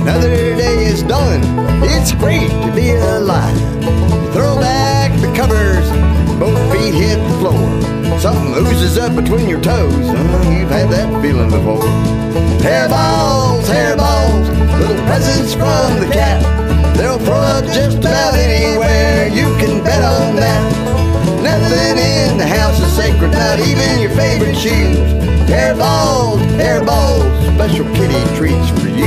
Another day is dawning, it's great to be alive. You throw back the covers, both feet hit the floor. Something oozes up between your toes, you've had that feeling before. Hairballs, little presents from the cat. They'll throw up just about anywhere, you can bet on that. Nothing in the house is sacred, not even your favorite shoes. Hairballs, special kitty treats for you.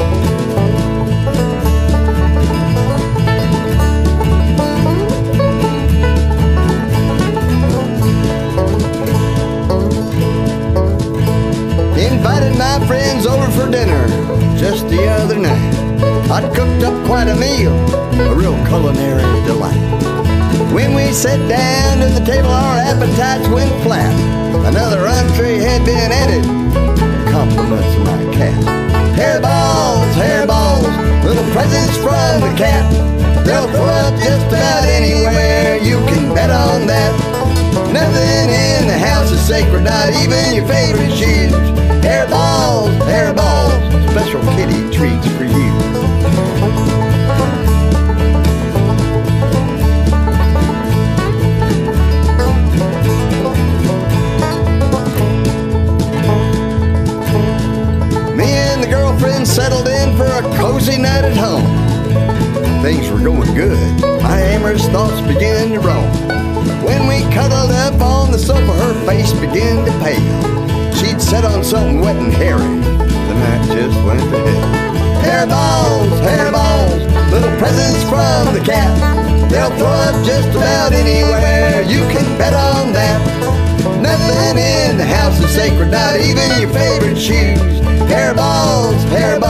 Invited my friends over for dinner just the other night. I'd cooked up quite a meal, a real culinary delight. When we sat down to the table, our appetites went flat. Another entree had been added, compliments of my cat. Hairballs, little presents from the cat. They'll throw up just about anywhere, you can bet on that. Nothing in the house is sacred, not even your favorite shoes. Hairballs, special kitty treats for you. Me and the girlfriend settled in for a cozy night at home. Things were going good, my amorous thoughts began to roam. When we cuddled up on the sofa, her face began to pale. She'd sat on something wet and hairy, the night just went to hell. Hairballs, little presents from the cat. They'll throw up just about anywhere, you can bet on that. Nothing in the house is sacred, not even your favorite shoes. Hairballs,